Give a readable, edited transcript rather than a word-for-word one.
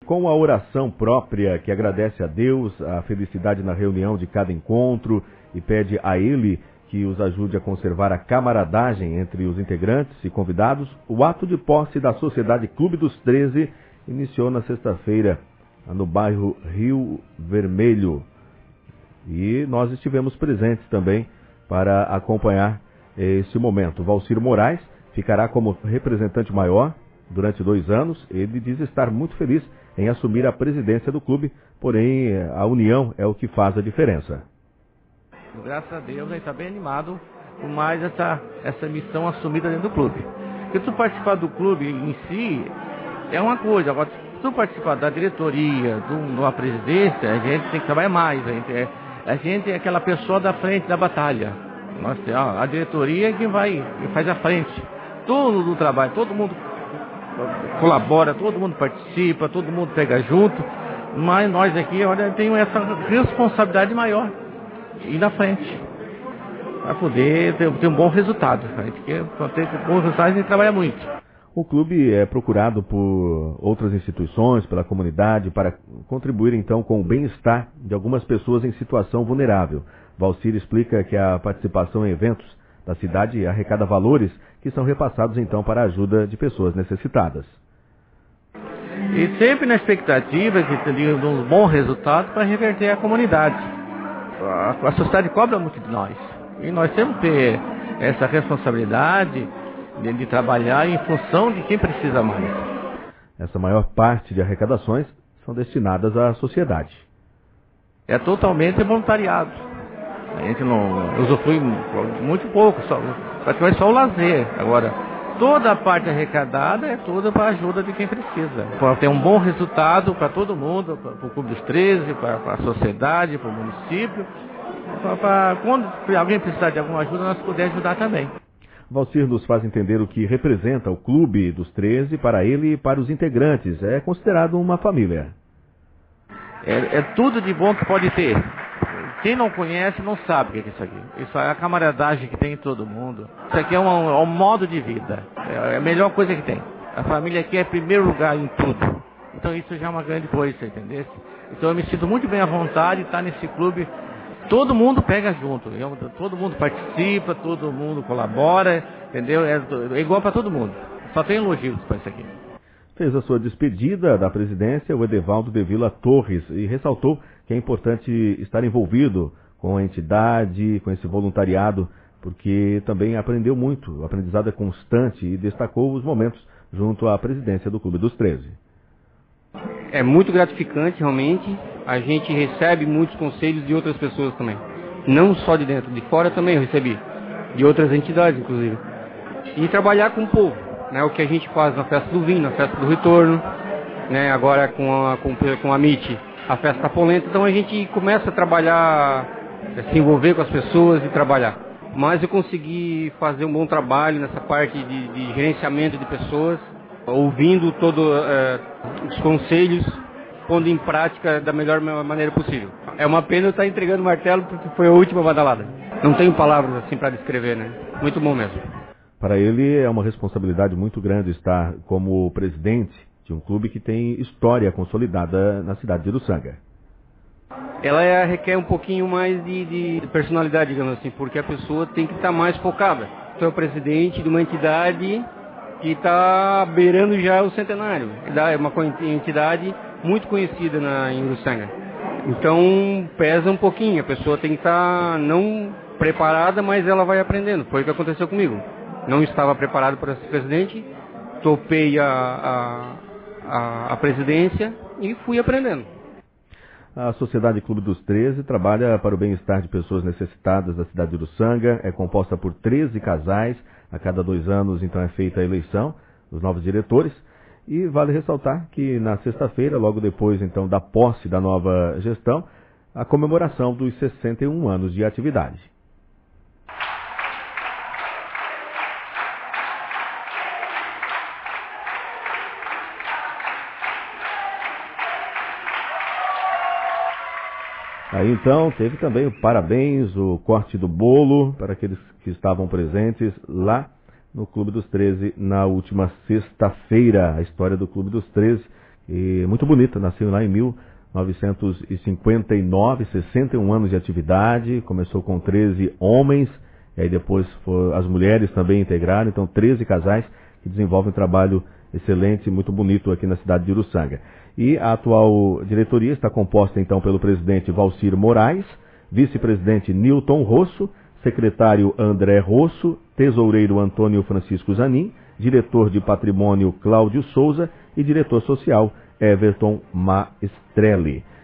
com a oração própria que agradece a Deus a felicidade na reunião de cada encontro e pede a Ele que os ajude a conservar a camaradagem entre os integrantes e convidados, o ato de posse da Sociedade Clube dos 13 iniciou na sexta-feira no bairro Rio Vermelho. E nós estivemos presentes também para acompanhar esse momento. Valcir Moraes ficará como representante maior durante 2 anos. Ele diz estar muito feliz em assumir a presidência do clube, porém a união é o que faz a diferença. Graças a Deus, ele está bem animado com mais essa missão assumida dentro do clube. Porque tu participar do clube em si é uma coisa, agora se tu participar da diretoria, de uma presidência, a gente tem que trabalhar mais. A gente é aquela pessoa da frente da batalha. A diretoria é que faz a frente. Todo o trabalho, todo mundo colabora, todo mundo participa, todo mundo pega junto, mas nós aqui, olha, temos essa responsabilidade maior. Ir na frente, para poder ter um bom resultado. Para ter bom resultado, a gente trabalha muito. O clube é procurado por outras instituições, pela comunidade, para contribuir então com o bem-estar de algumas pessoas em situação vulnerável. Valcir explica que a participação em eventos da cidade arrecada valores que são repassados então para a ajuda de pessoas necessitadas. E sempre na expectativa de ter um bom resultado para reverter a comunidade. A sociedade cobra muito de nós. E nós temos que ter essa responsabilidade de trabalhar em função de quem precisa mais. Essa maior parte de arrecadações são destinadas à sociedade. É totalmente voluntariado. A gente não usufrui muito pouco, praticamente só o lazer. Agora, toda a parte arrecadada é toda para a ajuda de quem precisa. Para ter um bom resultado para todo mundo, para o Clube dos 13, para a sociedade, para o município. Para quando alguém precisar de alguma ajuda, nós pudermos ajudar também. Valcir nos faz entender o que representa o Clube dos 13 para ele e para os integrantes. É considerado uma família. É tudo de bom que pode ter. Quem não conhece não sabe o que é isso aqui. Isso é a camaradagem que tem em todo mundo. Isso aqui é um modo de vida. É a melhor coisa que tem. A família aqui é primeiro lugar em tudo. Então isso já é uma grande coisa, entendeu? Então eu me sinto muito bem à vontade de estar nesse clube. Todo mundo pega junto. Todo mundo participa, todo mundo colabora, entendeu? É igual para todo mundo. Só tem elogios para isso aqui. Fez a sua despedida da presidência o Edevaldo de Vila Torres e ressaltou que é importante estar envolvido com a entidade, com esse voluntariado, porque também aprendeu muito, o aprendizado é constante e destacou os momentos junto à presidência do Clube dos 13. É muito gratificante realmente, a gente recebe muitos conselhos de outras pessoas também, não só de dentro, de fora também eu recebi, de outras entidades inclusive, e trabalhar com o povo. Né, o que a gente faz na festa do vinho, na festa do retorno, né, agora com a MIT, a festa da polenta, então a gente começa a trabalhar, se envolver com as pessoas e trabalhar. Mas eu consegui fazer um bom trabalho nessa parte de gerenciamento de pessoas, ouvindo todos os conselhos, pondo em prática da melhor maneira possível. É uma pena eu estar entregando o martelo porque foi a última badalada. Não tenho palavras assim para descrever, né? Muito bom mesmo. Para ele é uma responsabilidade muito grande estar como presidente de um clube que tem história consolidada na cidade de Uruçanga. Ela requer um pouquinho mais de personalidade, digamos assim, porque a pessoa tem que estar mais focada. Tu é o presidente de uma entidade que está beirando já o centenário. É uma entidade muito conhecida em Uruçanga. Então pesa um pouquinho, a pessoa tem que estar não preparada, mas ela vai aprendendo. Foi o que aconteceu comigo. Não estava preparado para ser presidente, topei a presidência e fui aprendendo. A Sociedade Clube dos 13 trabalha para o bem-estar de pessoas necessitadas da cidade de Uruçanga. É composta por 13 casais. A cada 2 anos, então, é feita a eleição dos novos diretores. E vale ressaltar que na sexta-feira, logo depois, então, da posse da nova gestão, a comemoração dos 61 anos de atividade. Aí então teve também o parabéns, o corte do bolo para aqueles que estavam presentes lá no Clube dos 13 na última sexta-feira. A história do Clube dos 13 e muito bonita, nasceu lá em 1959, 61 anos de atividade, começou com 13 homens, e aí depois as mulheres também integraram, então 13 casais que desenvolvem um trabalho excelente, muito bonito aqui na cidade de Uruçanga. E a atual diretoria está composta então pelo presidente Valcir Moraes, vice-presidente Nilton Rosso, secretário André Rosso, tesoureiro Antônio Francisco Zanin, diretor de patrimônio Cláudio Souza e diretor social Everton Maestrelli.